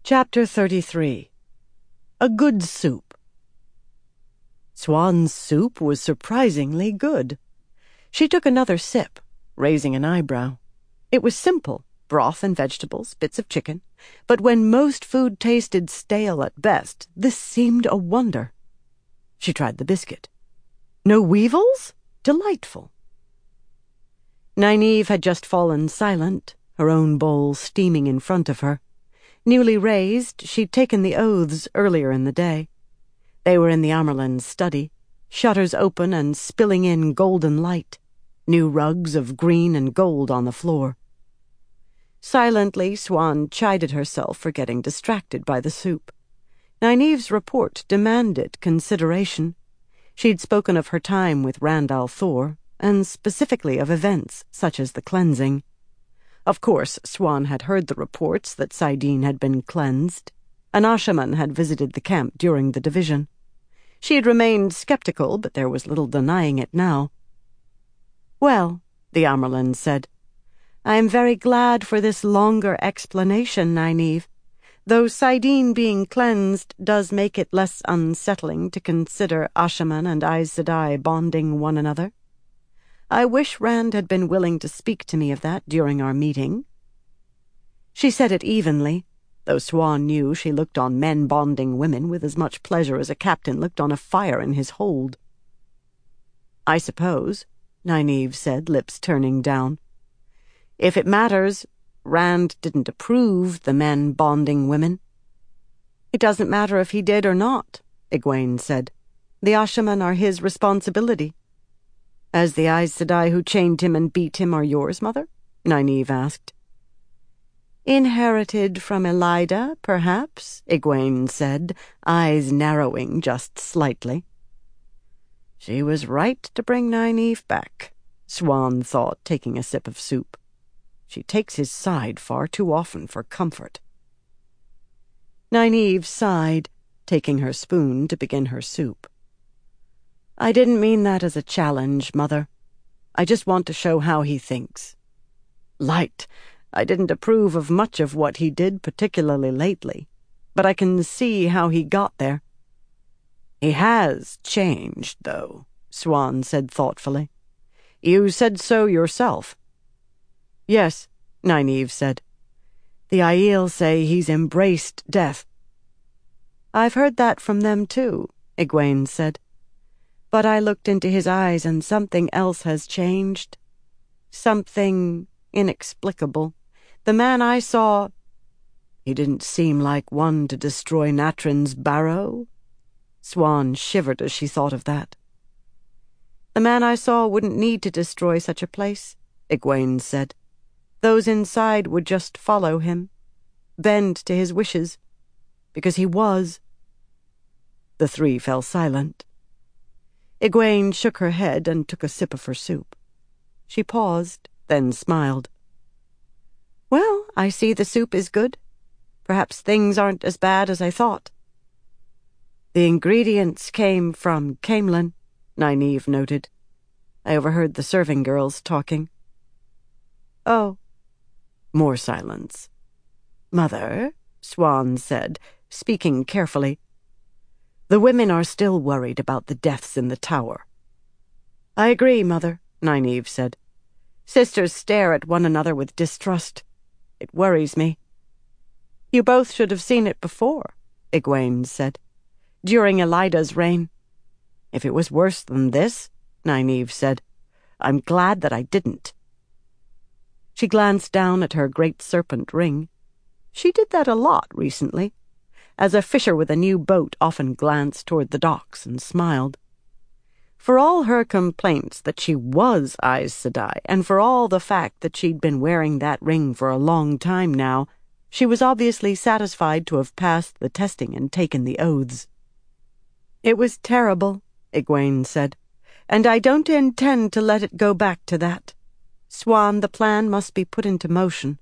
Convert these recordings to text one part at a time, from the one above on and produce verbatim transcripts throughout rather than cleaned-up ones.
Chapter thirty-three. A Good Soup. Swan's soup was surprisingly good. She took another sip, raising an eyebrow. It was simple, broth and vegetables, bits of chicken, but when most food tasted stale at best, this seemed a wonder. She tried the biscuit. No weevils? Delightful. Nynaeve had just fallen silent, her own bowl steaming in front of her. Newly raised, she'd taken the oaths earlier in the day. They were in the Amyrlin's study, shutters open and spilling in golden light, new rugs of green and gold on the floor. Silently, Swan chided herself for getting distracted by the soup. Nynaeve's report demanded consideration. She'd spoken of her time with Rand al'Thor, and specifically of events such as the cleansing. Of course, Swan had heard the reports that saidin had been cleansed. An Ashaman had visited the camp during the division. She had remained skeptical, but there was little denying it now. "Well," the Amyrlin said, "I am very glad for this longer explanation, Nynaeve. Though saidin being cleansed does make it less unsettling to consider Ashaman and Aes Sedai bonding one another. I wish Rand had been willing to speak to me of that during our meeting." She said it evenly, though Swan knew she looked on men bonding women with as much pleasure as a captain looked on a fire in his hold. "I suppose," Nynaeve said, lips turning down. "If it matters, Rand didn't approve the men bonding women." "It doesn't matter if he did or not," Egwene said. "The Ashaman are his responsibility." "As the Aes Sedai who chained him and beat him are yours, Mother?" Nynaeve asked. "Inherited from Elaida, perhaps," Egwene said, eyes narrowing just slightly. She was right to bring Nynaeve back, Swan thought, taking a sip of soup. She takes his side far too often for comfort. Nynaeve sighed, taking her spoon to begin her soup. "I didn't mean that as a challenge, Mother. I just want to show how he thinks. Light, I didn't approve of much of what he did, particularly lately, but I can see how he got there." "He has changed, though," Swan said thoughtfully. "You said so yourself." "Yes," Nynaeve said. "The Aiel say he's embraced death." "I've heard that from them too," Egwene said. "But I looked into his eyes and something else has changed. Something inexplicable. The man I saw—" "He didn't seem like one to destroy Natrin's barrow?" Swan shivered as she thought of that. "The man I saw wouldn't need to destroy such a place," Egwene said. "Those inside would just follow him, bend to his wishes, because he was." The three fell silent. Egwene shook her head and took a sip of her soup. She paused, then smiled. "Well, I see the soup is good. Perhaps things aren't as bad as I thought." "The ingredients came from Caemlyn," Nynaeve noted. "I overheard the serving girls talking." "Oh." More silence. "Mother," Swan said, speaking carefully, "the women are still worried about the deaths in the tower." "I agree, Mother," Nynaeve said. "Sisters stare at one another with distrust. It worries me." "You both should have seen it before," Egwene said. "During Elaida's reign." "If it was worse than this," Nynaeve said, "I'm glad that I didn't." She glanced down at her great serpent ring. She did that a lot recently, as a fisher with a new boat often glanced toward the docks and smiled. For all her complaints that she was Aes Sedai, and for all the fact that she'd been wearing that ring for a long time now, she was obviously satisfied to have passed the testing and taken the oaths. "It was terrible," Egwene said, "and I don't intend to let it go back to that. Swan, the plan must be put into motion."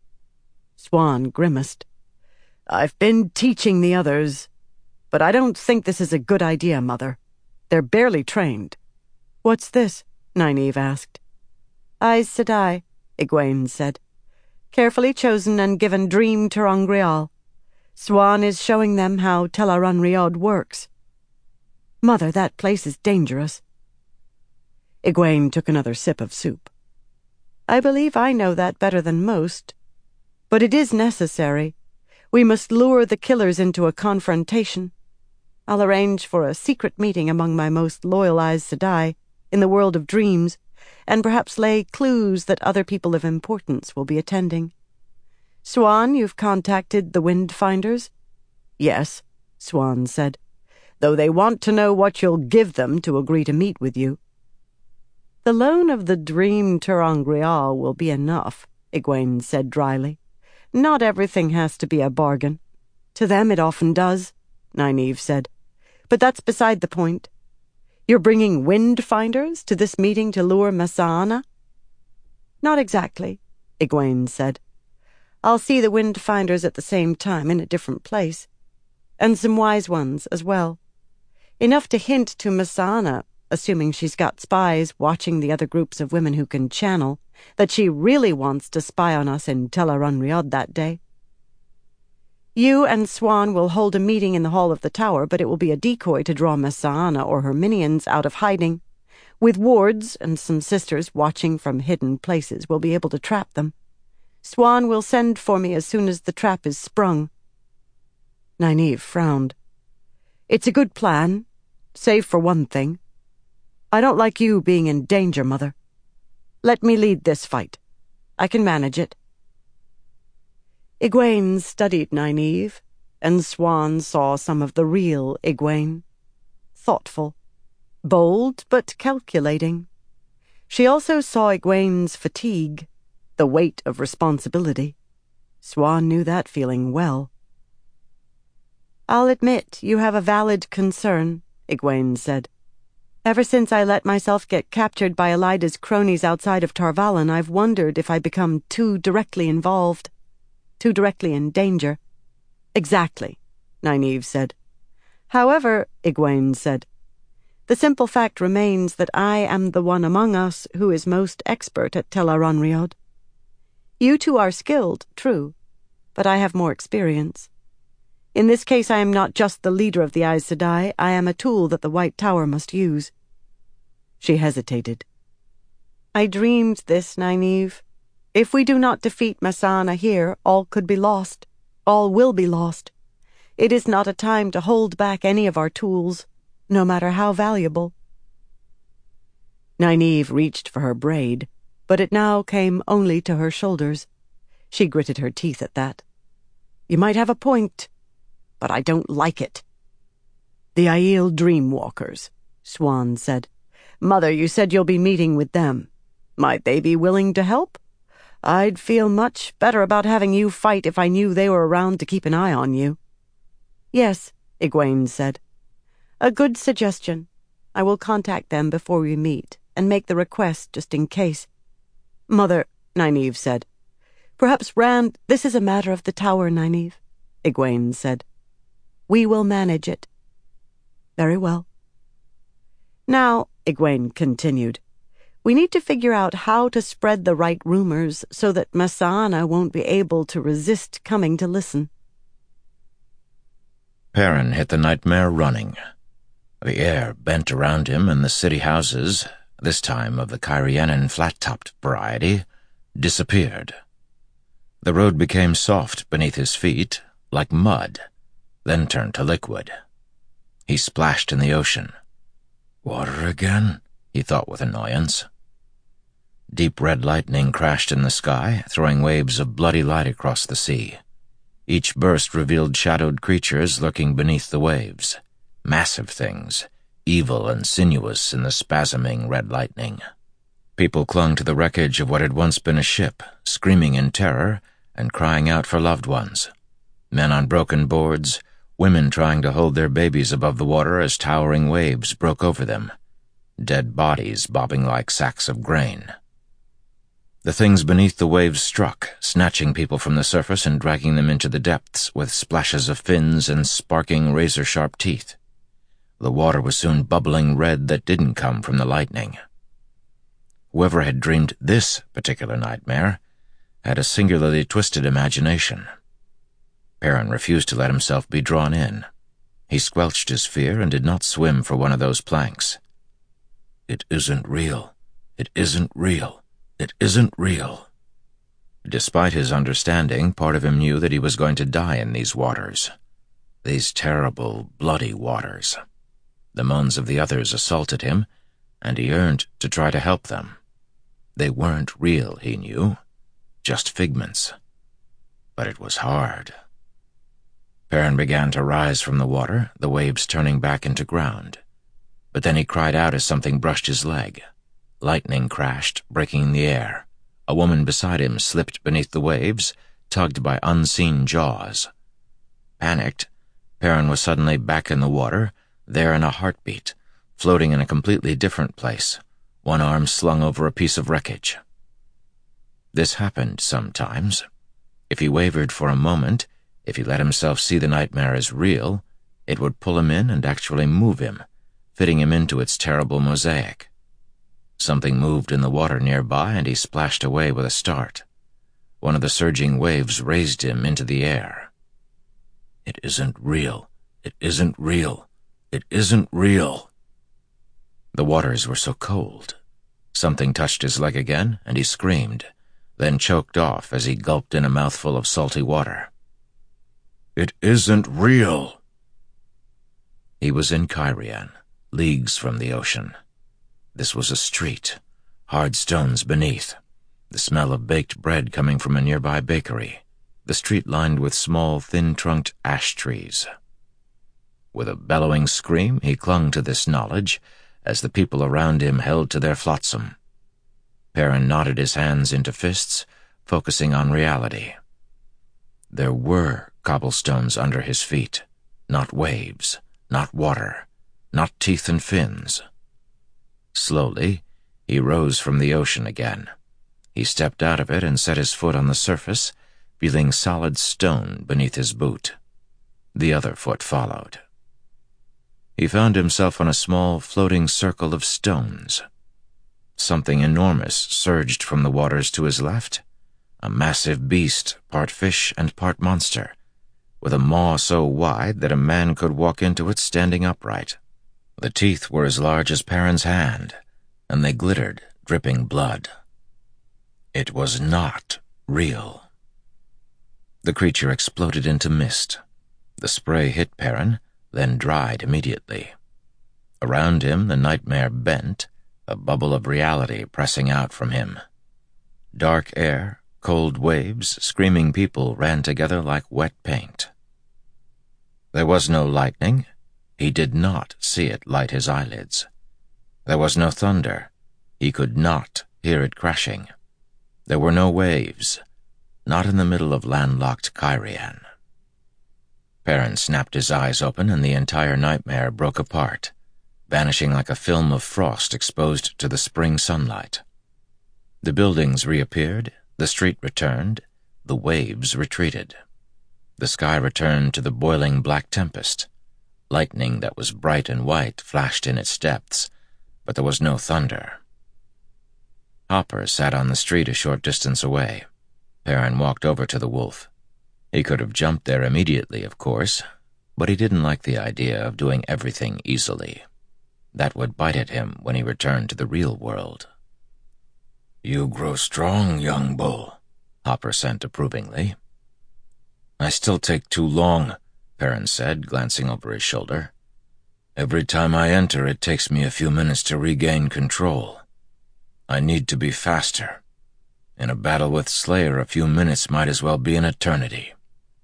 Swan grimaced. "I've been teaching the others, but I don't think this is a good idea, Mother. They're barely trained." "What's this?" Nynaeve asked. "Aes Sedai," Egwene said. "Carefully chosen and given Dream ter'angreal. Swan is showing them how Tel Aran'rhiod works. Mother, that place is dangerous. Egwene took another sip of soup. I believe I know that better than most. But it is necessary. We must lure the killers into a confrontation. I'll arrange for a secret meeting among my most loyal Aes Sedai in the world of dreams, and perhaps lay clues that other people of importance will be attending. Swan, you've contacted the Windfinders? Yes, Swan said, though they want to know what you'll give them to agree to meet with you. The loan of the dream ter'angreal will be enough, Egwene said dryly. Not everything has to be a bargain. To them it often does, Nynaeve said. But that's beside the point. You're bringing Windfinders to this meeting to lure Masana? Not exactly, Egwene said. I'll see the Windfinders at the same time in a different place. And some wise ones as well. Enough to hint to Masana, assuming she's got spies watching the other groups of women who can channel, that she really wants to spy on us in Tel Aran'rhiod that day. You and Swan will hold a meeting in the hall of the tower, but it will be a decoy to draw Masana or her minions out of hiding. With wards and some sisters watching from hidden places, we'll be able to trap them. Swan will send for me as soon as the trap is sprung. Nynaeve frowned. It's a good plan, save for one thing. I don't like you being in danger, Mother. Let me lead this fight. I can manage it. Egwene studied Nynaeve, and Swan saw some of the real Egwene. Thoughtful, bold but calculating. She also saw Egwene's fatigue, the weight of responsibility. Swan knew that feeling well. I'll admit you have a valid concern, Egwene said. Ever since I let myself get captured by Elida's cronies outside of Tar Valon, I've wondered if I'd become too directly involved, too directly in danger. Exactly, Nynaeve said. However, Egwene said, the simple fact remains that I am the one among us who is most expert at Tel Aran'rhiod. You two are skilled, true, but I have more experience. In this case, I am not just the leader of the Aes Sedai, I am a tool that the White Tower must use. She hesitated. I dreamed this, Nynaeve. If we do not defeat Masana here, all could be lost. All will be lost. It is not a time to hold back any of our tools, no matter how valuable. Nynaeve reached for her braid, but it now came only to her shoulders. She gritted her teeth at that. You might have a point, but I don't like it. The Aiel Dreamwalkers, Swan said. Mother, you said you'll be meeting with them. Might they be willing to help? I'd feel much better about having you fight if I knew they were around to keep an eye on you. Yes, Egwene said. A good suggestion. I will contact them before we meet and make the request just in case. Mother, Nynaeve said. Perhaps Rand... This is a matter of the tower, Nynaeve, Egwene said. We will manage it. Very well. Now, Egwene continued, we need to figure out how to spread the right rumors so that Masana won't be able to resist coming to listen. Perrin hit the nightmare running. The air bent around him and the city houses, this time of the Cairhienin flat-topped variety, disappeared. The road became soft beneath his feet, like mud, then turned to liquid. He splashed in the ocean. Water again? He thought with annoyance. Deep red lightning crashed in the sky, throwing waves of bloody light across the sea. Each burst revealed shadowed creatures lurking beneath the waves, massive things, evil and sinuous in the spasming red lightning. People clung to the wreckage of what had once been a ship, screaming in terror and crying out for loved ones. Men on broken boards, women trying to hold their babies above the water as towering waves broke over them, dead bodies bobbing like sacks of grain. The things beneath the waves struck, snatching people from the surface and dragging them into the depths with splashes of fins and sparking razor-sharp teeth. The water was soon bubbling red that didn't come from the lightning. Whoever had dreamed this particular nightmare had a singularly twisted imagination. Perrin refused to let himself be drawn in. He squelched his fear and did not swim for one of those planks. "It isn't real. It isn't real. It isn't real." Despite his understanding, part of him knew that he was going to die in these waters. These terrible, bloody waters. The moans of the others assaulted him, and he yearned to try to help them. They weren't real, he knew. Just figments. But it was hard. Perrin began to rise from the water, the waves turning back into ground. But then he cried out as something brushed his leg. Lightning crashed, breaking the air. A woman beside him slipped beneath the waves, tugged by unseen jaws. Panicked, Perrin was suddenly back in the water, there in a heartbeat, floating in a completely different place, one arm slung over a piece of wreckage. This happened sometimes. If he wavered for a moment, if he let himself see the nightmare as real, it would pull him in and actually move him, fitting him into its terrible mosaic. Something moved in the water nearby, and he splashed away with a start. One of the surging waves raised him into the air. "It isn't real. It isn't real. It isn't real." The waters were so cold. Something touched his leg again, and he screamed, then choked off as he gulped in a mouthful of salty water. "It isn't real." He was in Cairhien, leagues from the ocean. This was a street, hard stones beneath, the smell of baked bread coming from a nearby bakery, the street lined with small, thin-trunked ash trees. With a bellowing scream, he clung to this knowledge as the people around him held to their flotsam. Perrin knotted his hands into fists, focusing on reality. There were cobblestones under his feet, not waves, not water, not teeth and fins. Slowly, he rose from the ocean again. He stepped out of it and set his foot on the surface, feeling solid stone beneath his boot. The other foot followed. He found himself on a small, floating circle of stones. Something enormous surged from the waters to his left, a massive beast, part fish and part monster, with a maw so wide that a man could walk into it standing upright. The teeth were as large as Perrin's hand, and they glittered, dripping blood. It was not real. The creature exploded into mist. The spray hit Perrin, then dried immediately. Around him, the nightmare bent, a bubble of reality pressing out from him. Dark air, cold waves, screaming people ran together like wet paint. There was no lightning. He did not see it light his eyelids. There was no thunder. He could not hear it crashing. There were no waves, not in the middle of landlocked Cairhien. Perrin snapped his eyes open, and the entire nightmare broke apart, vanishing like a film of frost exposed to the spring sunlight. The buildings reappeared, the street returned, the waves retreated. The sky returned to the boiling black tempest. Lightning that was bright and white flashed in its depths, but there was no thunder. Hopper sat on the street a short distance away. Perrin walked over to the wolf. He could have jumped there immediately, of course, but he didn't like the idea of doing everything easily. That would bite at him when he returned to the real world. "You grow strong, young bull," Hopper said approvingly. "I still take too long," Perrin said, glancing over his shoulder. "Every time I enter, it takes me a few minutes to regain control. I need to be faster. In a battle with Slayer, a few minutes might as well be an eternity."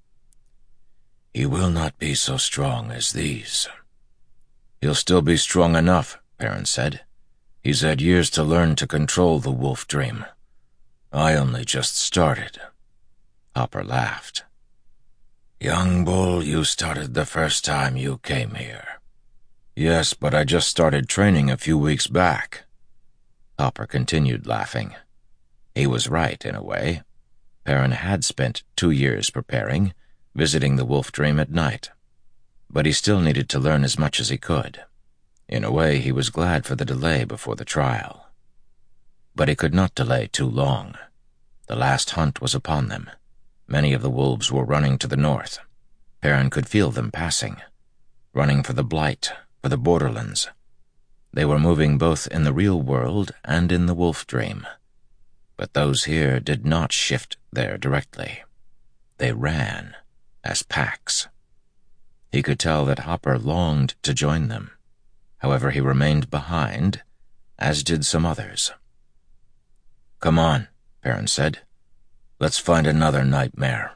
"He will not be so strong as these." "He'll still be strong enough," Perrin said. "He's had years to learn to control the wolf dream. I only just started." Hopper laughed. "Young bull, you started the first time you came here." "Yes, but I just started training a few weeks back." Hopper continued laughing. He was right, in a way. Perrin had spent two years preparing, visiting the wolf dream at night. But he still needed to learn as much as he could. In a way, he was glad for the delay before the trial. But he could not delay too long. The last hunt was upon them. Many of the wolves were running to the north. Perrin could feel them passing, running for the Blight, for the borderlands. They were moving both in the real world and in the wolf dream. But those here did not shift there directly. They ran, as packs. He could tell that Hopper longed to join them. However, he remained behind, as did some others. "Come on," Perrin said. "Let's find another nightmare."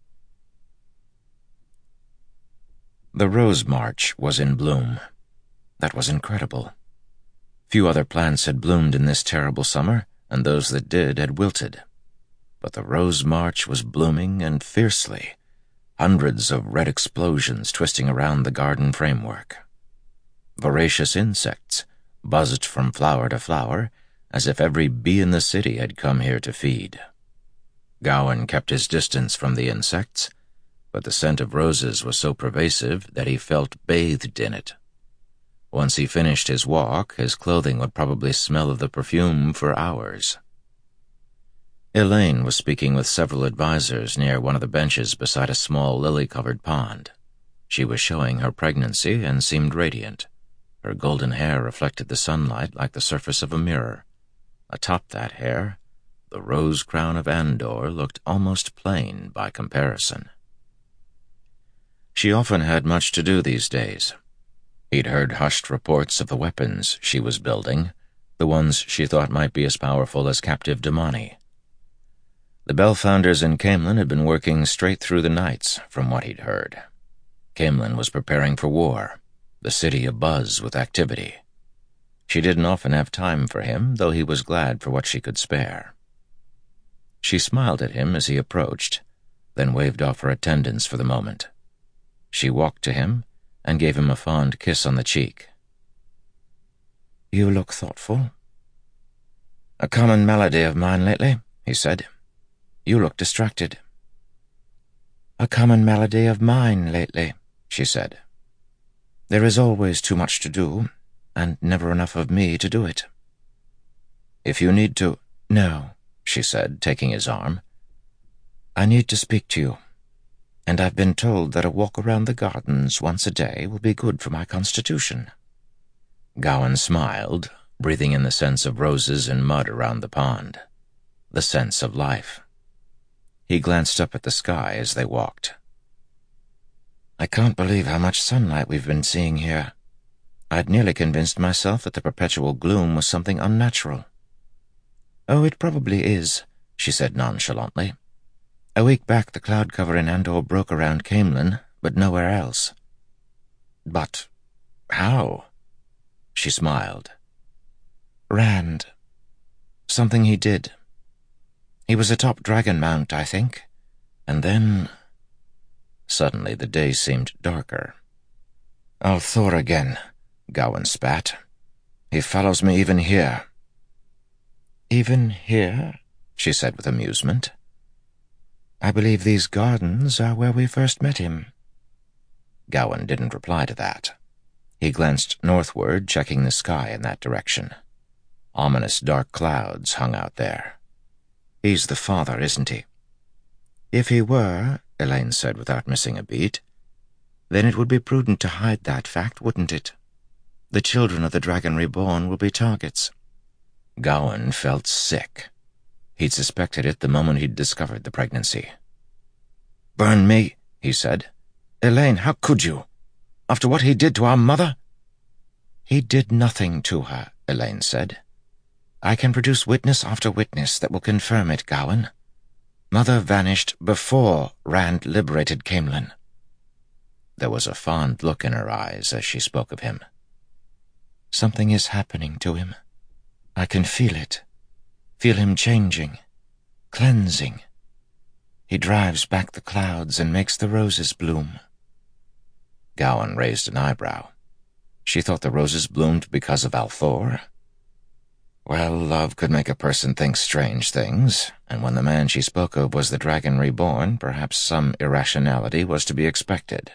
The Rose March was in bloom. That was incredible. Few other plants had bloomed in this terrible summer, and those that did had wilted. But the Rose March was blooming, and fiercely, hundreds of red explosions twisting around the garden framework. Voracious insects buzzed from flower to flower, as if every bee in the city had come here to feed. Gowan kept his distance from the insects, but the scent of roses was so pervasive that he felt bathed in it. Once he finished his walk, his clothing would probably smell of the perfume for hours. Elaine was speaking with several advisors near one of the benches beside a small lily-covered pond. She was showing her pregnancy and seemed radiant. Her golden hair reflected the sunlight like the surface of a mirror. Atop that hair, the rose crown of Andor looked almost plain by comparison. She often had much to do these days. He'd heard hushed reports of the weapons she was building, the ones she thought might be as powerful as captive Damani. The Bellfounders in Caemlyn had been working straight through the nights, from what he'd heard. Caemlyn was preparing for war, the city abuzz with activity. She didn't often have time for him, though he was glad for what she could spare. She smiled at him as he approached, then waved off her attendants for the moment. She walked to him and gave him a fond kiss on the cheek. "You look thoughtful." "A common malady of mine lately," he said. "You look distracted." "A common malady of mine lately," she said. "There is always too much to do, and never enough of me to do it." "If you need to—" "No," she said, taking his arm. "I need to speak to you, and I've been told that a walk around the gardens once a day will be good for my constitution." Gowan smiled, breathing in the sense of roses and mud around the pond, the sense of life. He glanced up at the sky as they walked. "I can't believe how much sunlight we've been seeing here. I'd nearly convinced myself that the perpetual gloom was something unnatural." "Oh, it probably is," she said nonchalantly. "A week back the cloud cover in Andor broke around Caemlyn, but nowhere else." "But how?" She smiled. "Rand. Something he did. He was atop Dragon Mount, I think, and then—" Suddenly the day seemed darker. "al'Thor again," Gowan spat. "He follows me even here." "Even here?" she said with amusement. "I believe these gardens are where we first met him." Gowan didn't reply to that. He glanced northward, checking the sky in that direction. Ominous dark clouds hung out there. "He's the father, isn't he?" "If he were," Elaine said without missing a beat, "then it would be prudent to hide that fact, wouldn't it? The children of the Dragon Reborn will be targets." Gowan felt sick. He'd suspected it the moment he'd discovered the pregnancy. "Burn me," he said. "Elaine, how could you? After what he did to our mother?" "He did nothing to her," Elaine said. "I can produce witness after witness that will confirm it, Gowan. Mother vanished before Rand liberated Caemlyn." There was a fond look in her eyes as she spoke of him. "Something is happening to him. I can feel it. Feel him changing, cleansing. He drives back the clouds and makes the roses bloom." Gowan raised an eyebrow. She thought the roses bloomed because of al'Thor. Well, love could make a person think strange things, and when the man she spoke of was the Dragon Reborn, perhaps some irrationality was to be expected.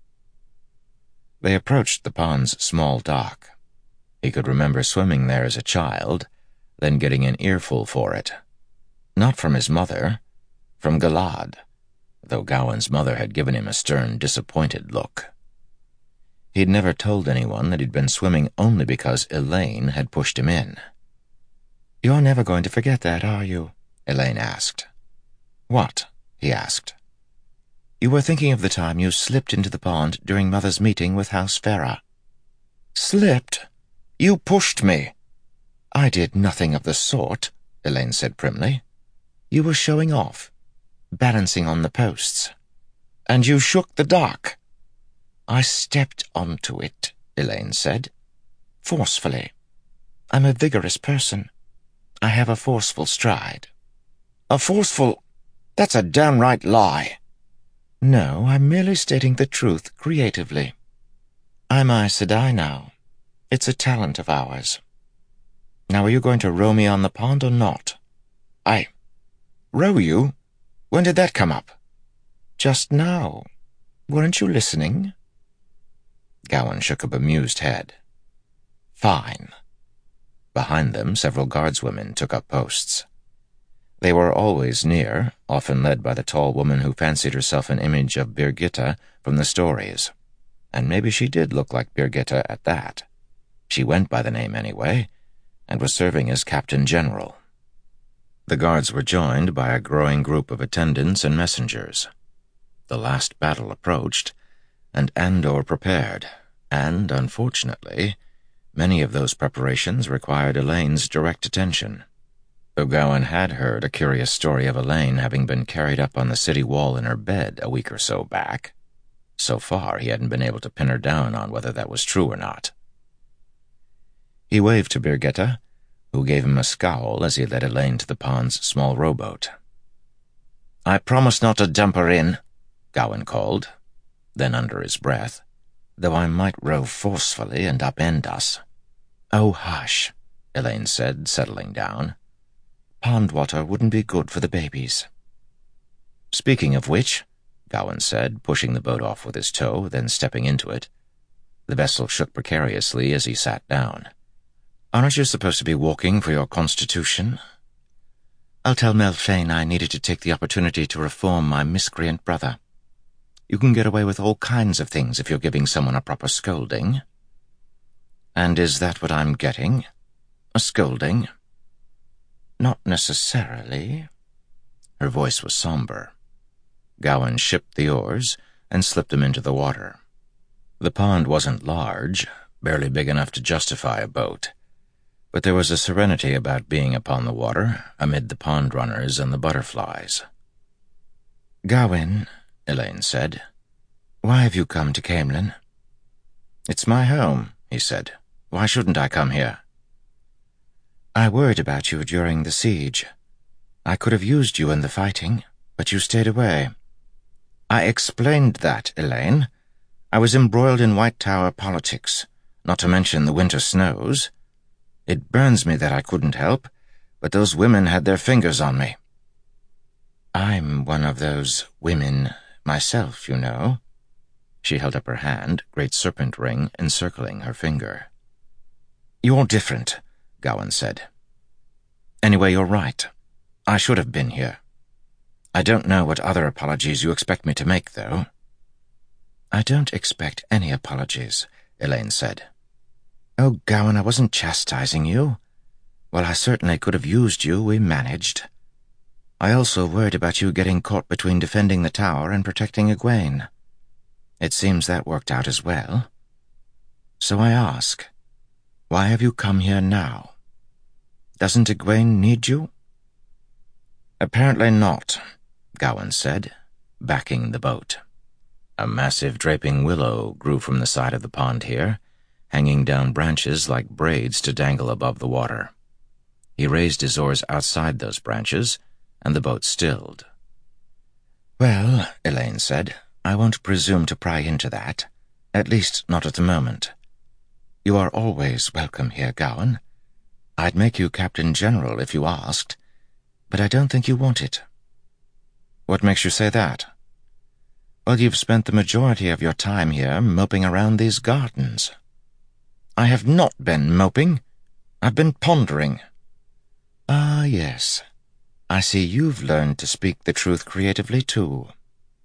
They approached the pond's small dock. He could remember swimming there as a child, then getting an earful for it. Not from his mother, from Galad. though Gawain's mother had given him a stern, disappointed look. He'd never told anyone that he'd been swimming only because Elaine had pushed him in. "You're never going to forget that, are you?" Elaine asked. "What?" he asked. "You were thinking of the time you slipped into the pond during Mother's meeting with House Farah." "Slipped? You pushed me." "I did nothing of the sort," Elaine said primly. "You were showing off, balancing on the posts." "And you shook the dock." "I stepped onto it," Elaine said, "forcefully. I'm a vigorous person. I have a forceful stride." "A forceful... That's a downright lie." "No, I'm merely stating the truth creatively. I'm Aes Sedai now. It's a talent of ours. Now, are you going to row me on the pond or not?" "I... row you? When did that come up?" "Just now. Weren't you listening?" Gawain shook a bemused head. "Fine." Behind them, several guardswomen took up posts. They were always near, often led by the tall woman who fancied herself an image of Birgitte from the stories. And maybe she did look like Birgitte at that. She went by the name anyway, and was serving as Captain General. The guards were joined by a growing group of attendants and messengers. The last battle approached, and Andor prepared, and, unfortunately, many of those preparations required Elaine's direct attention. Though Gawain had heard a curious story of Elaine having been carried up on the city wall in her bed a week or so back, so far he hadn't been able to pin her down on whether that was true or not. He waved to Birgitte, who gave him a scowl as he led Elaine to the pond's small rowboat. "I promise not to dump her in," Gawain called. Then under his breath, "Though I might row forcefully and upend us." "Oh, hush," Elaine said, settling down. "Pond water wouldn't be good for the babies." "Speaking of which," Gawain said, pushing the boat off with his toe, then stepping into it. The vessel shook precariously as he sat down. "Aren't you supposed to be walking for your constitution?" "I'll tell Melfein I needed to take the opportunity to reform my miscreant brother. You can get away with all kinds of things if you're giving someone a proper scolding." "And is that what I'm getting? A scolding?" "Not necessarily." Her voice was somber. Gawain shipped the oars and slipped them into the water. The pond wasn't large, barely big enough to justify a boat, but there was a serenity about being upon the water, amid the pond runners and the butterflies. "Gawain," Elaine said, "why have you come to Caemlyn?" "It's my home," he said. "Why shouldn't I come here?" "I worried about you during the siege. I could have used you in the fighting, but you stayed away." "I explained that, Elaine. I was embroiled in White Tower politics, not to mention the winter snows. It burns me that I couldn't help, but those women had their fingers on me." "I'm one of those women myself, you know." She held up her hand, great serpent ring encircling her finger. "You're different," Gawain said. "Anyway, you're right. I should have been here. I don't know what other apologies you expect me to make, though." "I don't expect any apologies," Elaine said. "Oh, Gawain, I wasn't chastising you. While I certainly could have used you, we managed. I also worried about you getting caught between defending the tower and protecting Egwene. It seems that worked out as well. So I ask, why have you come here now? Doesn't Egwene need you?" "Apparently not," Gawain said, backing the boat. A massive draping willow grew from the side of the pond here, hanging down branches like braids to dangle above the water. He raised his oars outside those branches, and the boat stilled. "Well," Elaine said, "I won't presume to pry into that, at least not at the moment. You are always welcome here, Gawain. I'd make you Captain General if you asked, but I don't think you want it." "What makes you say that?" "Well, you've spent the majority of your time here moping around these gardens." "I have not been moping. I've been pondering." "Ah, yes. I see you've learned to speak the truth creatively, too.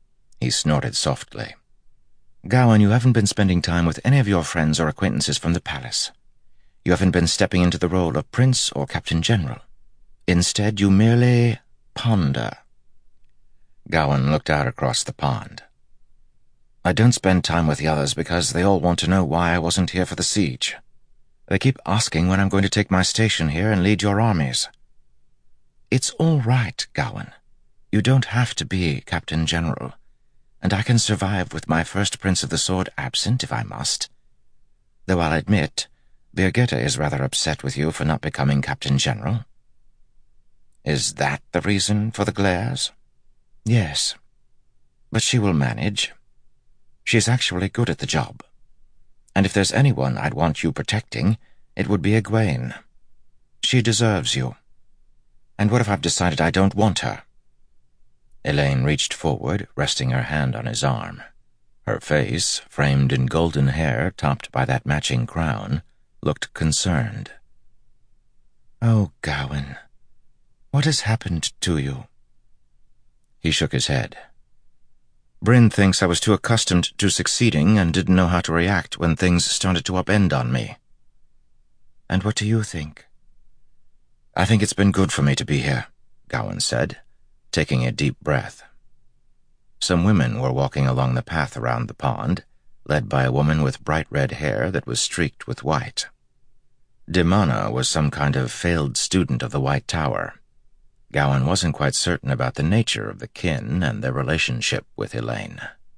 He snorted softly. "Gawain, you haven't been spending time with any of your friends or acquaintances from the palace. You haven't been stepping into the role of Prince or Captain General. Instead, you merely ponder." Gawain looked out across the pond. "I don't spend time with the others because they all want to know why I wasn't here for the siege. They keep asking when I'm going to take my station here and lead your armies." "It's all right, Gawain. You don't have to be Captain General, and I can survive with my first Prince of the Sword absent if I must. Though I'll admit, Birgitta is rather upset with you for not becoming Captain General." "Is that the reason for the glares?" "Yes. But she will manage. She's actually good at the job. And if there's anyone I'd want you protecting, it would be Egwene. She deserves you. And what if I've decided I don't want her?" Elaine reached forward, resting her hand on his arm. Her face, framed in golden hair topped by that matching crown, looked concerned. "Oh, Gawain, what has happened to you?" He shook his head. "Bryn thinks I was too accustomed to succeeding and didn't know how to react when things started to upend on me." "And what do you think?" "I think it's been good for me to be here," Gawain said, taking a deep breath. Some women were walking along the path around the pond, led by a woman with bright red hair that was streaked with white. Dimana was some kind of failed student of the White Tower. Gawain wasn't quite certain about the nature of the kin and their relationship with Elaine.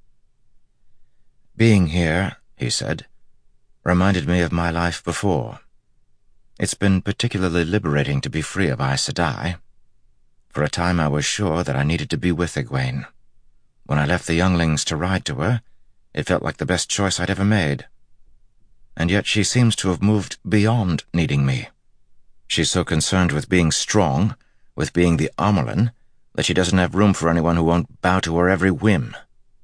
"Being here," he said, "reminded me of my life before. It's been particularly liberating to be free of Aes Sedai. For a time I was sure that I needed to be with Egwene. When I left the younglings to ride to her, it felt like the best choice I'd ever made. And yet she seems to have moved beyond needing me. She's so concerned with being strong, with being the Amyrlin, that she doesn't have room for anyone who won't bow to her every whim."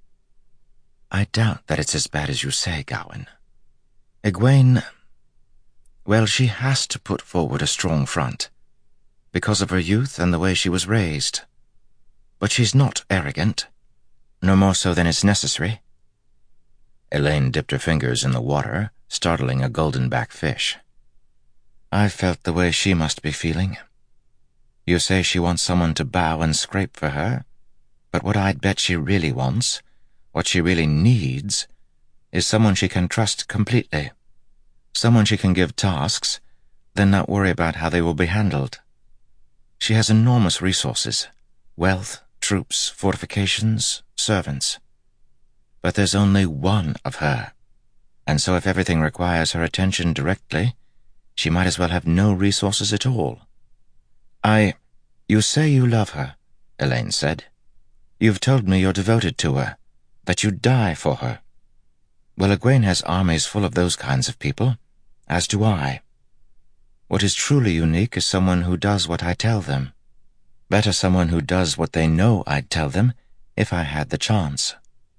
"I doubt that it's as bad as you say, Gawain. Egwene, well, she has to put forward a strong front, because of her youth and the way she was raised. But she's not arrogant, no more so than is necessary." Elaine dipped her fingers in the water, startling a golden-back fish. "I felt the way she must be feeling. You say she wants someone to bow and scrape for her, but what I'd bet she really wants, what she really needs, is someone she can trust completely. Someone she can give tasks, then not worry about how they will be handled. She has enormous resources, wealth, troops, fortifications, servants. But there's only one of her, and so if everything requires her attention directly, she might as well have no resources at all." I... "You say you love her," Elaine said. "You've told me you're devoted to her, that you'd die for her. Well, Egwene has armies full of those kinds of people, as do I. What is truly unique is someone who does what I tell them. Better someone who does what they know I'd tell them if I had the chance."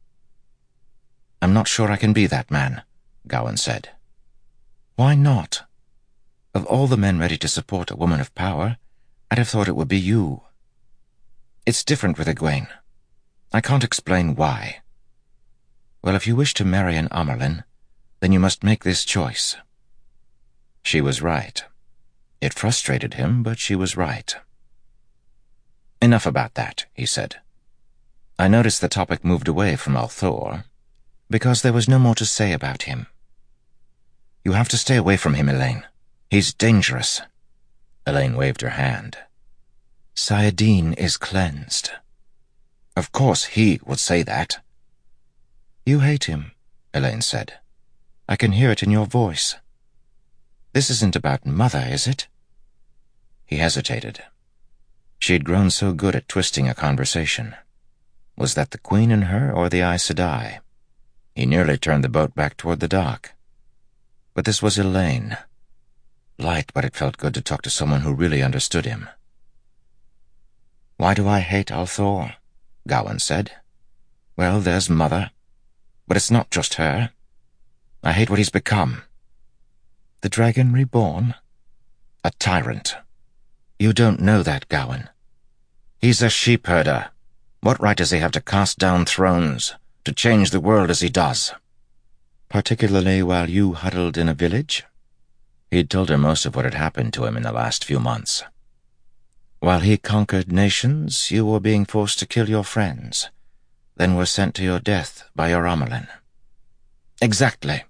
"I'm not sure I can be that man," Gawain said. "Why not? Of all the men ready to support a woman of power, I'd have thought it would be you. It's different with Egwene. I can't explain why. Well, if you wish to marry an Amyrlin, then you must make this choice." She was right. It frustrated him, but she was right. "Enough about that," he said. "I noticed the topic moved away from al'Thor, because there was no more to say about him. You have to stay away from him, Elaine. He's dangerous." Elaine waved her hand. "Saladin is cleansed." "Of course he would say that." "You hate him," Elaine said. "I can hear it in your voice. This isn't about Mother, is it?" He hesitated. She'd grown so good at twisting a conversation. Was that the Queen in her or the Aes Sedai? He nearly turned the boat back toward the dock. But this was Elaine. Light, but it felt good to talk to someone who really understood him. "Why do I hate al'Thor?" Gawain said. "Well, there's Mother. But it's not just her. I hate what he's become." "The Dragon Reborn?" "A tyrant." "You don't know that, Gawain. He's a sheep herder. What right does he have to cast down thrones, to change the world as he does? Particularly while you huddled in a village? He'd told her most of what had happened to him in the last few months. While he conquered nations, you were being forced to kill your friends, then were sent to your death by your Amelin. Exactly.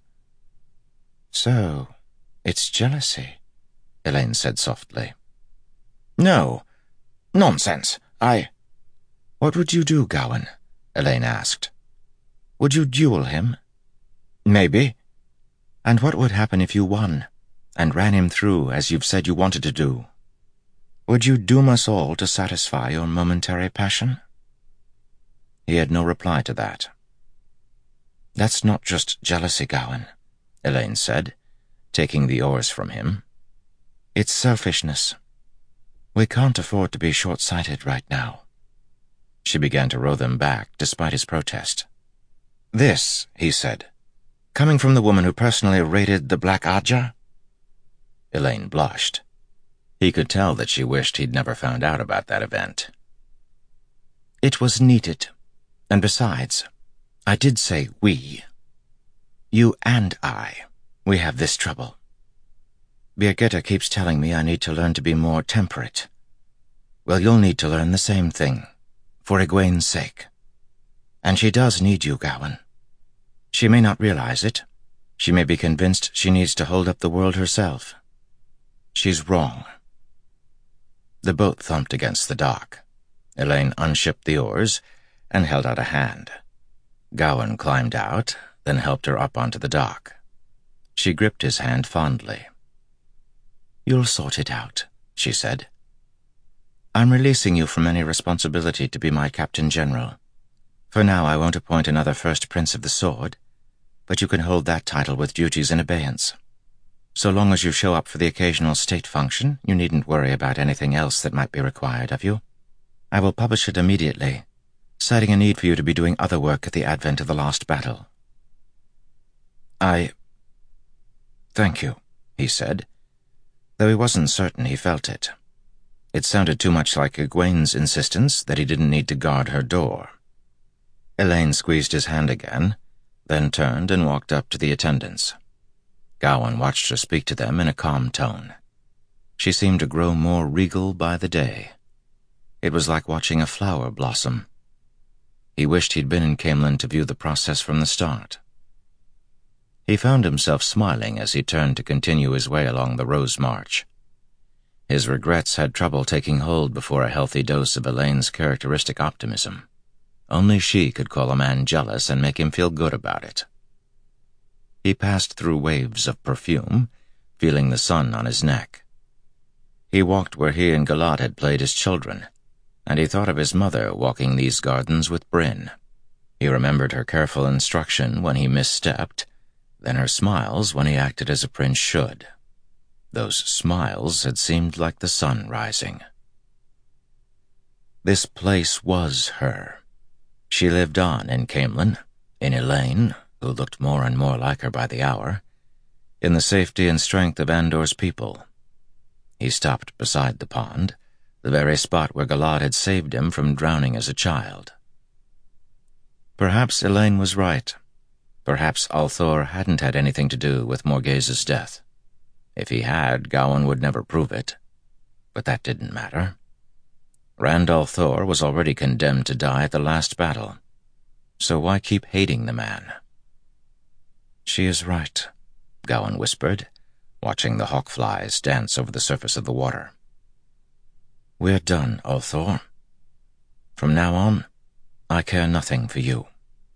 So, it's jealousy, Elaine said softly. No. Nonsense. I... What would you do, Gawain? Elaine asked. Would you duel him? Maybe. And what would happen if you won, and ran him through as you've said you wanted to do? Would you doom us all to satisfy your momentary passion? He had no reply to that. That's not just jealousy, Gawain, Elaine said, taking the oars from him. It's selfishness. We can't afford to be short-sighted right now. She began to row them back, despite his protest. This, he said, coming from the woman who personally raided the Black Ajah? Elaine blushed. He could tell that she wished he'd never found out about that event. It was needed. And besides, I did say we. You and I. We have this trouble. Birgitte keeps telling me I need to learn to be more temperate. Well, you'll need to learn the same thing, for Egwene's sake. And she does need you, Gawain. She may not realize it. She may be convinced she needs to hold up the world herself. She's wrong. The boat thumped against the dock. Elaine unshipped the oars and held out a hand. Gawain climbed out, then helped her up onto the dock. She gripped his hand fondly. You'll sort it out, she said. I'm releasing you from any responsibility to be my Captain General. For now, I won't appoint another First Prince of the Sword, but you can hold that title with duties in abeyance. So long as you show up for the occasional state function, you needn't worry about anything else that might be required of you. I will publish it immediately, citing a need for you to be doing other work at the advent of the lost battle. I... Thank you, he said, though he wasn't certain he felt it. It sounded too much like Egwene's insistence that he didn't need to guard her door. Elaine squeezed his hand again, then turned and walked up to the attendants. Gawain watched her speak to them in a calm tone. She seemed to grow more regal by the day. It was like watching a flower blossom. He wished he'd been in Caemlyn to view the process from the start. He found himself smiling as he turned to continue his way along the Rose March. His regrets had trouble taking hold before a healthy dose of Elaine's characteristic optimism. Only she could call a man jealous and make him feel good about it. He passed through waves of perfume, feeling the sun on his neck. He walked where he and Galad had played as children, and he thought of his mother walking these gardens with Bryn. He remembered her careful instruction when he misstepped, then her smiles when he acted as a prince should. Those smiles had seemed like the sun rising. This place was her. She lived on in Caemlyn, in Elaine, who looked more and more like her by the hour, in the safety and strength of Andor's people. He stopped beside the pond, the very spot where Galad had saved him from drowning as a child. Perhaps Elaine was right. Perhaps Althor hadn't had anything to do with Morghase's death. If he had, Gawain would never prove it. But that didn't matter. Rand al'Thor was already condemned to die at the last battle, so why keep hating the man? She is right, Gawain whispered, watching the hawkflies dance over the surface of the water. We're done, al'Thor. From now on, I care nothing for you.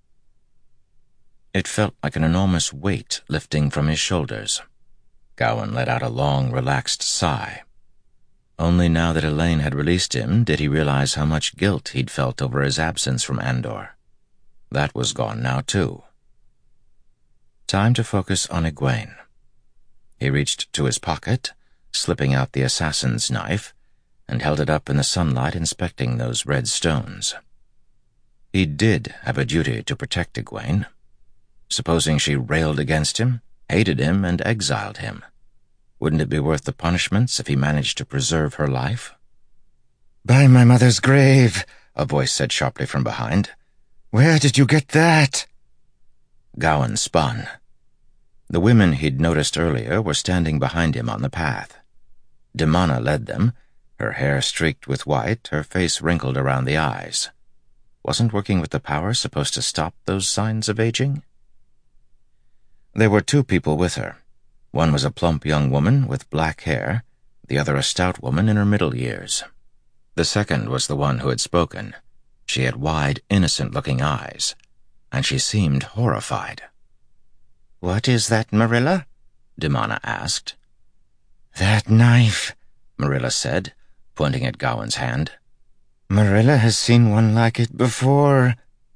It felt like an enormous weight lifting from his shoulders. Gawain let out a long, relaxed sigh. Only now that Elaine had released him did he realize how much guilt he'd felt over his absence from Andor. That was gone now, too. Time to focus on Egwene. He reached to his pocket, slipping out the assassin's knife, and held it up in the sunlight, inspecting those red stones. He did have a duty to protect Egwene. Supposing she railed against him, hated him, and exiled him. Wouldn't it be worth the punishments if he managed to preserve her life? By my mother's grave, a voice said sharply from behind. "Where did you get that?" Gawain spun. The women he'd noticed earlier were standing behind him on the path. Demana led them, her hair streaked with white, her face wrinkled around the eyes. Wasn't working with the power supposed to stop those signs of aging? There were two people with her. One was a plump young woman with black hair, the other a stout woman in her middle years. The second was the one who had spoken. She had wide, innocent-looking eyes, and she seemed horrified. "What is that, Marilla?" Demana asked. "That knife," Marilla said, pointing at Gawain's hand. "Marilla has seen one like it before."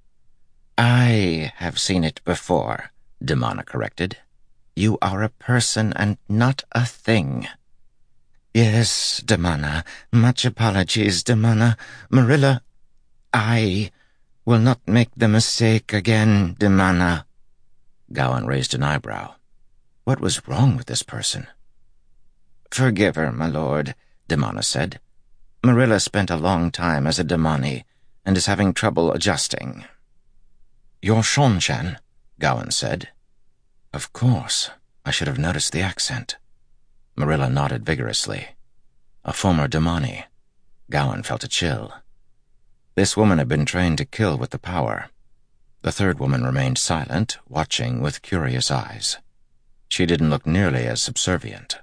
"I have seen it before," Demana corrected. "You are a person and not a thing." "Yes, Demana. Much apologies, Demana. Marilla, I will not make the mistake again, Demana." Gawain raised an eyebrow. What was wrong with this person? "Forgive her, my lord," Demana said. "Marilla spent a long time as a Demani and is having trouble adjusting." "You're Seanchan," Gawain said. "Of course. I should have noticed the accent." Marilla nodded vigorously. A former Demani. Gawain felt a chill. This woman had been trained to kill with the power. The third woman remained silent, watching with curious eyes. She didn't look nearly as subservient.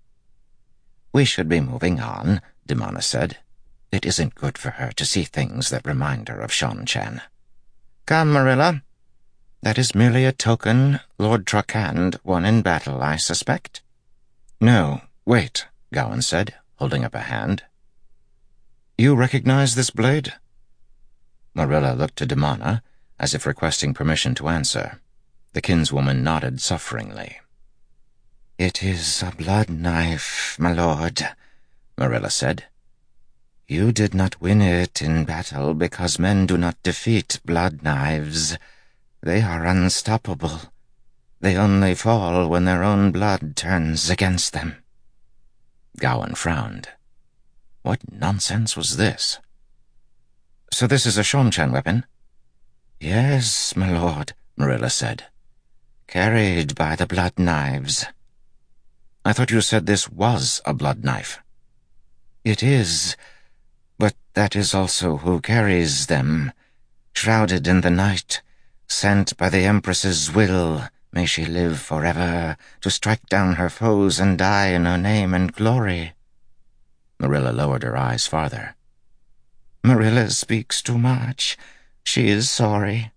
"We should be moving on," Demana said. "It isn't good for her to see things that remind her of Seanchan. Come, Marilla. That is merely a token Lord Trakand won in battle, I suspect." "No, wait," Gawain said, holding up a hand. "You recognize this blade?" Marilla looked to Demana, as if requesting permission to answer. The kinswoman nodded sufferingly. "It is a blood knife, my lord," Marilla said. "You did not win it in battle because men do not defeat blood knives. They are unstoppable. They only fall when their own blood turns against them." Gawain frowned. What nonsense was this? "So this is a Seanchan weapon?" "Yes, my lord," Marilla said. "Carried by the blood knives." "I thought you said this was a blood knife." "It is, but that is also who carries them, shrouded in the night, sent by the Empress's will, may she live forever, to strike down her foes and die in her name and glory." Marilla lowered her eyes farther. "Marilla speaks too much. She is sorry."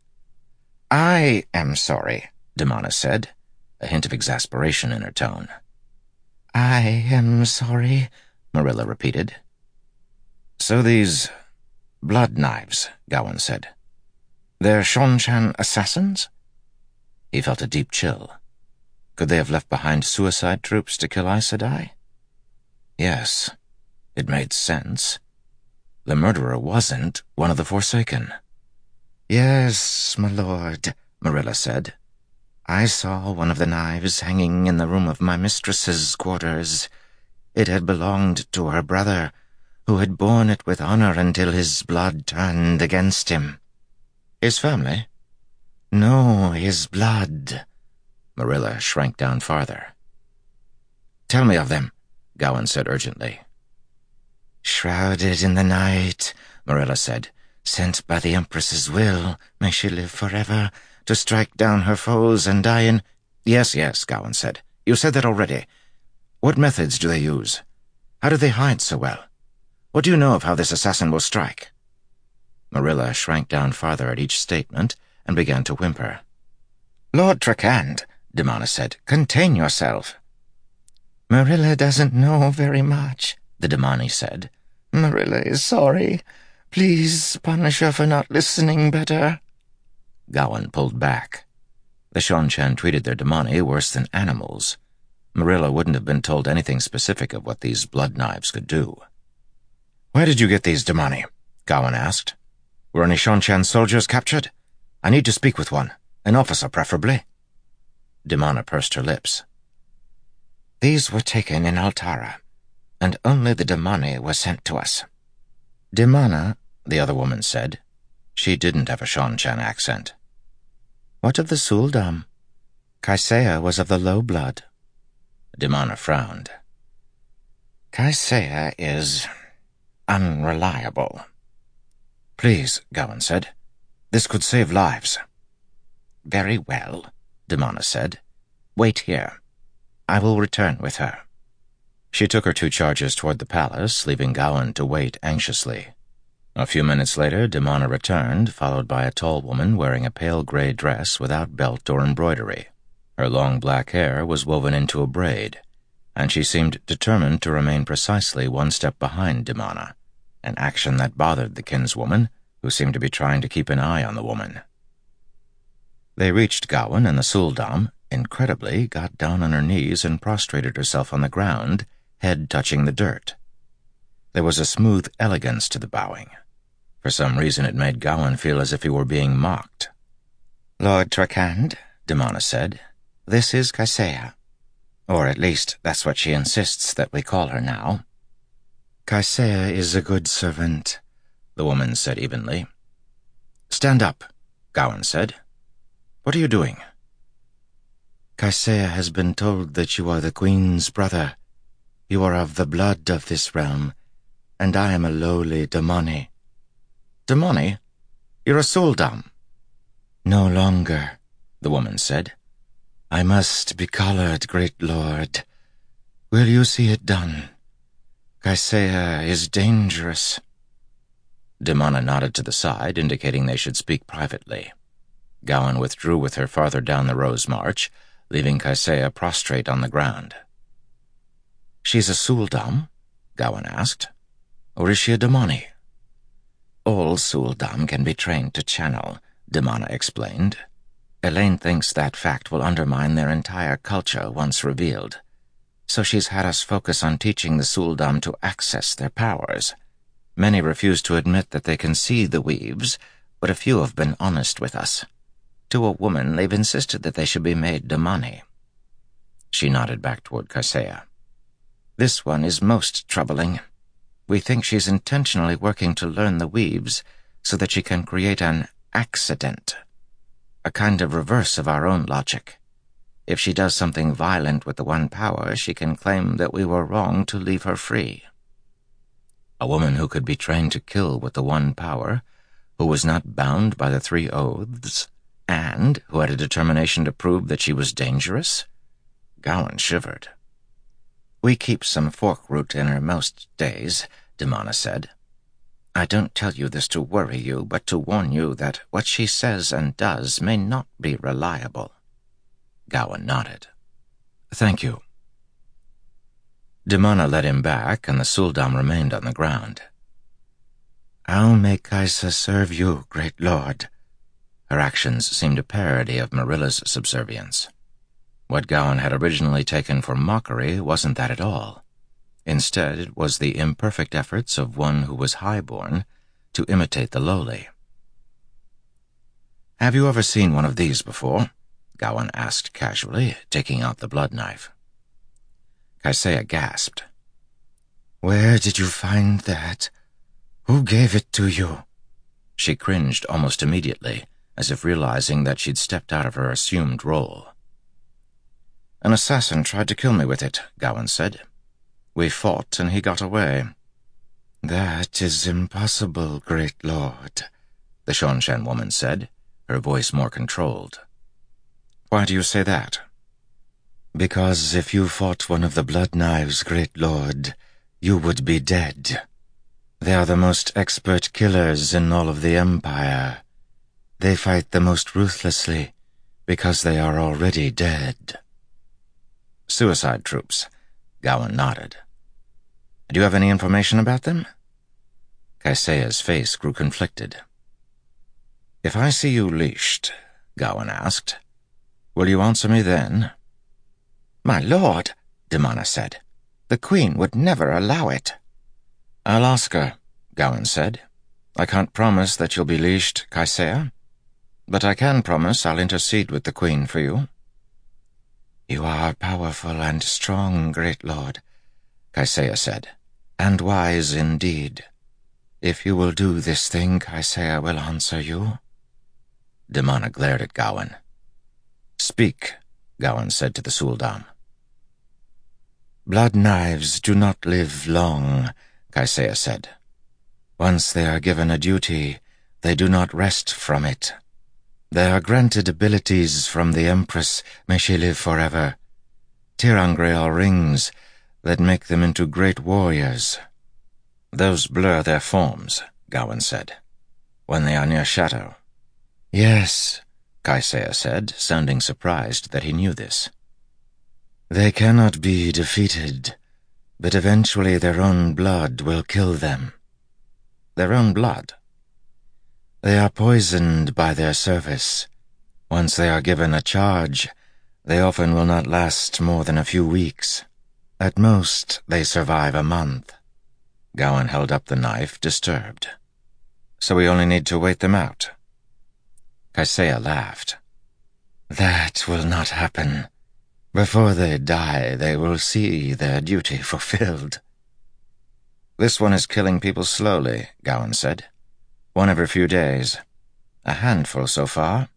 "I am sorry," Demana said, a hint of exasperation in her tone. "I am sorry," Marilla repeated. "So these blood knives," Gawain said. "They're Seanchan assassins?" He felt a deep chill. Could they have left behind suicide troops to kill Aes Sedai? Yes, it made sense. The murderer wasn't one of the Forsaken. "Yes, my lord," Marilla said. "I saw one of the knives hanging in the room of my mistress's quarters. It had belonged to her brother, who had borne it with honor until his blood turned against him." "His family?" "No, his blood." Marilla shrank down farther. "Tell me of them," Gawain said urgently. "Shrouded in the night," Marilla said, "sent by the Empress's will, may she live forever, to strike down her foes and die in—" "Yes, yes," Gawain said. "You said that already. What methods do they use? How do they hide so well? What do you know of how this assassin will strike?" Marilla shrank down farther at each statement and began to whimper. "Lord Trakand," Demana said, "contain yourself." "Marilla doesn't know very much," the Demani said. "Marilla is sorry. Please punish her for not listening better." Gawain pulled back. The Seanchan treated their Demani worse than animals. Marilla wouldn't have been told anything specific of what these blood knives could do. "Where did you get these Demani?" Gawain asked. "Were any Seanchan soldiers captured? I need to speak with one, an officer preferably." Demana pursed her lips. "These were taken in Altara, and only the Demani were sent to us. Demana, the other woman said. She didn't have a Seanchan accent. "What of the Suldam? Kaisea was of the low blood." Dimana frowned. "Kaisea is unreliable." "Please," Gowan said. "This could save lives." "Very well," Dimana said. "Wait here. I will return with her." She took her two charges toward the palace, leaving Gowan to wait anxiously. A few minutes later, Dimana returned, followed by a tall woman wearing a pale gray dress without belt or embroidery. Her long black hair was woven into a braid, and she seemed determined to remain precisely one step behind Dimana, an action that bothered the kinswoman, who seemed to be trying to keep an eye on the woman. They reached Gowan, and the Suldam, incredibly, got down on her knees and prostrated herself on the ground, head touching the dirt. There was a smooth elegance to the bowing. For some reason it made Gowan feel as if he were being mocked. "Lord Trakand," Dimana said, "this is Kaisea. Or at least that's what she insists that we call her now." "Kaisea is a good servant," the woman said evenly. "Stand up," Gowan said. "What are you doing?" "Kaisea has been told that you are the Queen's brother. You are of the blood of this realm, and I am a lowly Damani." "Damani? You're a Suldam." "No longer," the woman said. "I must be collared, great lord. Will you see it done? Kaisea is dangerous." Dimana nodded to the side, indicating they should speak privately. Gowan withdrew with her farther down the rose march, leaving Kaisea prostrate on the ground. "She's a Suldam?" Gowan asked. "Or is she a Damani?" "All Suldam can be trained to channel," Dimana explained. "Elaine thinks that fact will undermine their entire culture once revealed. So she's had us focus on teaching the Suldam to access their powers. Many refuse to admit that they can see the weaves, but a few have been honest with us. To a woman, they've insisted that they should be made Damani." She nodded back toward Kaisea. "This one is most troubling. We think she's intentionally working to learn the weaves so that she can create an accident, a kind of reverse of our own logic. If she does something violent with the One Power, she can claim that we were wrong to leave her free." A woman who could be trained to kill with the One Power, who was not bound by the three oaths, and who had a determination to prove that she was dangerous? Gowan shivered. "We keep some fork root in her most days," Dimana said. "I don't tell you this to worry you, but to warn you that what she says and does may not be reliable." Gowan nodded. "Thank you." Dimana led him back, and the Suldam remained on the ground. "How may Kaisa serve you, great lord?" Her actions seemed a parody of Marilla's subservience. What Gowan had originally taken for mockery wasn't that at all. Instead, it was the imperfect efforts of one who was highborn to imitate the lowly. "Have you ever seen one of these before?" Gowan asked casually, taking out the blood knife. Kaisea gasped. "Where did you find that? Who gave it to you?" She cringed almost immediately, as if realizing that she'd stepped out of her assumed role. "An assassin tried to kill me with it," Gowan said. "We fought, and he got away." "That is impossible, great lord," the Seanchan woman said, her voice more controlled. "Why do you say that?" "Because if you fought one of the blood knives, great lord, you would be dead. They are the most expert killers in all of the Empire. They fight the most ruthlessly because they are already dead." "Suicide troops," Gowan nodded. "Do you have any information about them?" Kaisea's face grew conflicted. "If I see you leashed," Gowan asked, "will you answer me then?" "My lord," Dimana said, "the Queen would never allow it." "I'll ask her," Gowan said. "I can't promise that you'll be leashed, Kaisea, but I can promise I'll intercede with the Queen for you." "You are powerful and strong, great lord," Kaisea said, "and wise indeed. If you will do this thing, Kaeseya will answer you. Dimana glared at Gawain. Speak, Gawain said to the Suldam. Blood knives do not live long, Kaeseya said. Once they are given a duty, they do not rest from it. They are granted abilities from the Empress, may she live forever. ter'angreal rings that make them into great warriors. Those blur their forms, Gawain said, when they are near shadow. Yes, Kaeseya said, sounding surprised that he knew this. They cannot be defeated, but eventually their own blood will kill them. Their own blood? They are poisoned by their service. Once they are given a charge, they often will not last more than a few weeks. At most, they survive a month. Gawain held up the knife, disturbed. So we only need to wait them out. Kaeseya laughed. That will not happen. Before they die, they will see their duty fulfilled. This one is killing people slowly, Gawain said. One every few days. A handful so far.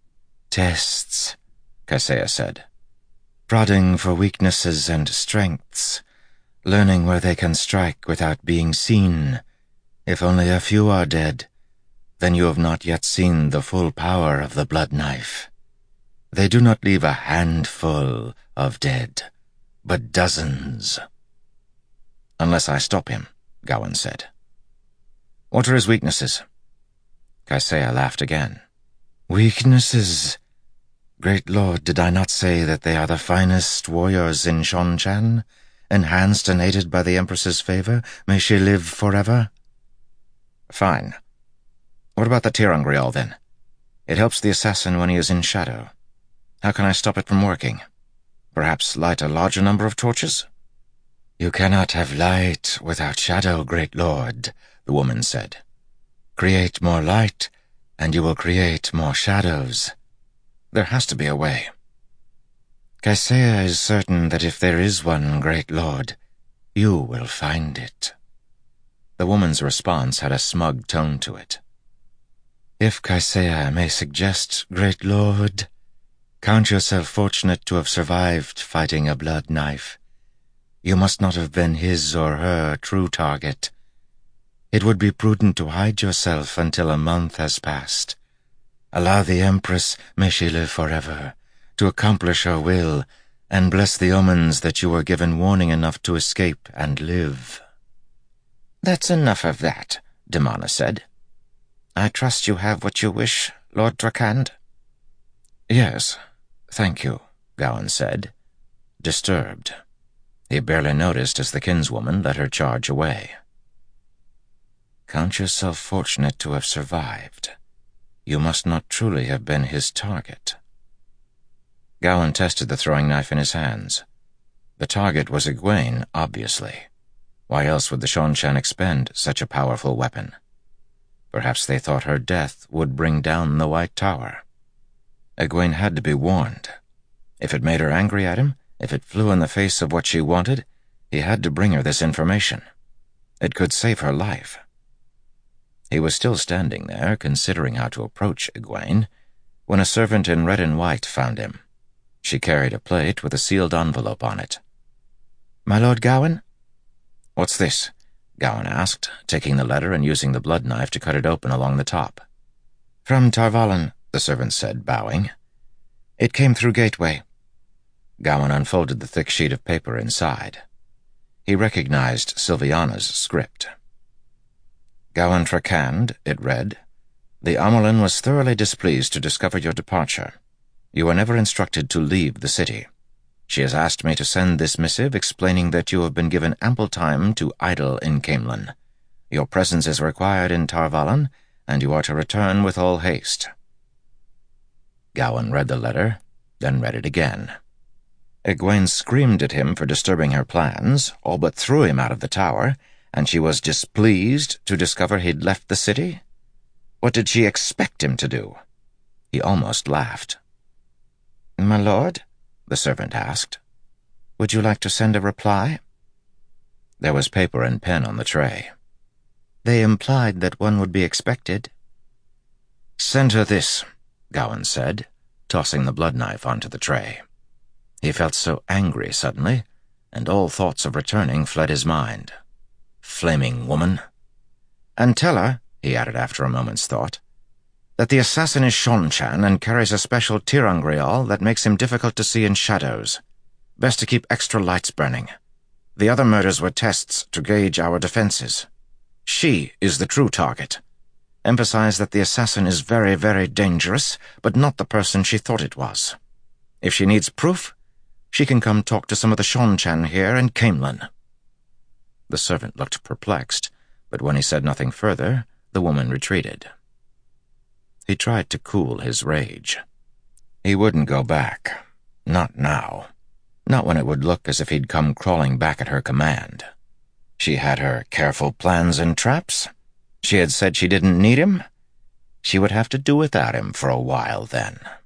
Tests, Kaeseya said. Prodding for weaknesses and strengths. Learning where they can strike without being seen. If only a few are dead, then you have not yet seen the full power of the blood knife. They do not leave a handful of dead, but dozens. Unless I stop him, Gawain said. What are his weaknesses? Kaeseya laughed again. Weaknesses? Great Lord, did I not say that they are the finest warriors in Seanchan, enhanced and aided by the Empress's favor? May she live forever? Fine. What about the ter'angreal, then? It helps the assassin when he is in shadow. How can I stop it from working? Perhaps light a larger number of torches? You cannot have light without shadow, great lord, the woman said. Create more light, and you will create more shadows. There has to be a way. Kaeseya is certain that if there is one, great lord, you will find it. The woman's response had a smug tone to it. If Kaeseya may suggest, great lord, count yourself fortunate to have survived fighting a blood knife. You must not have been his or her true target. It would be prudent to hide yourself until a month has passed. Allow the Empress, may she live forever, to accomplish her will, and bless the omens that you were given warning enough to escape and live. That's enough of that, Dimana said. I trust you have what you wish, Lord Drakand. Yes, thank you, Gawain said, disturbed. He barely noticed as the kinswoman led her charge away. Count yourself fortunate to have survived. You must not truly have been his target. Gawain tested the throwing knife in his hands. The target was Egwene, obviously. Why else would the Seanchan expend such a powerful weapon? Perhaps they thought her death would bring down the White Tower. Egwene had to be warned. If it made her angry at him, if it flew in the face of what she wanted, he had to bring her this information. It could save her life. He was still standing there, considering how to approach Egwene, when a servant in red and white found him. She carried a plate with a sealed envelope on it. My Lord Gawain? What's this? Gawain asked, taking the letter and using the blood knife to cut it open along the top. From Tar Valon, the servant said, bowing. It came through Gateway. Gawain unfolded the thick sheet of paper inside. He recognized Sylviana's script. Gawain Trakand, it read, The Amyrlin was thoroughly displeased to discover your departure. You were never instructed to leave the city. She has asked me to send this missive explaining that you have been given ample time to idle in Caemlyn. Your presence is required in Tar Valon, and you are to return with all haste. Gawain read the letter, then read it again. Egwene screamed at him for disturbing her plans, all but threw him out of the tower, and she was displeased to discover he'd left the city? What did she expect him to do? He almost laughed. My lord? The servant asked. Would you like to send a reply? There was paper and pen on the tray. They implied that one would be expected. Send her this, Gowan said, tossing the blood knife onto the tray. He felt so angry suddenly, and all thoughts of returning fled his mind. Flaming woman. And tell her, he added after a moment's thought, that the assassin is Seanchan and carries a special tirangrial that makes him difficult to see in shadows. Best to keep extra lights burning. The other murders were tests to gauge our defenses. She is the true target. Emphasize that the assassin is very, very dangerous, but not the person she thought it was. If she needs proof, she can come talk to some of the Seanchan here in Camelin. The servant looked perplexed, but when he said nothing further, the woman retreated. He tried to cool his rage. He wouldn't go back. Not now. Not when it would look as if he'd come crawling back at her command. She had her careful plans and traps. She had said she didn't need him. She would have to do without him for a while then.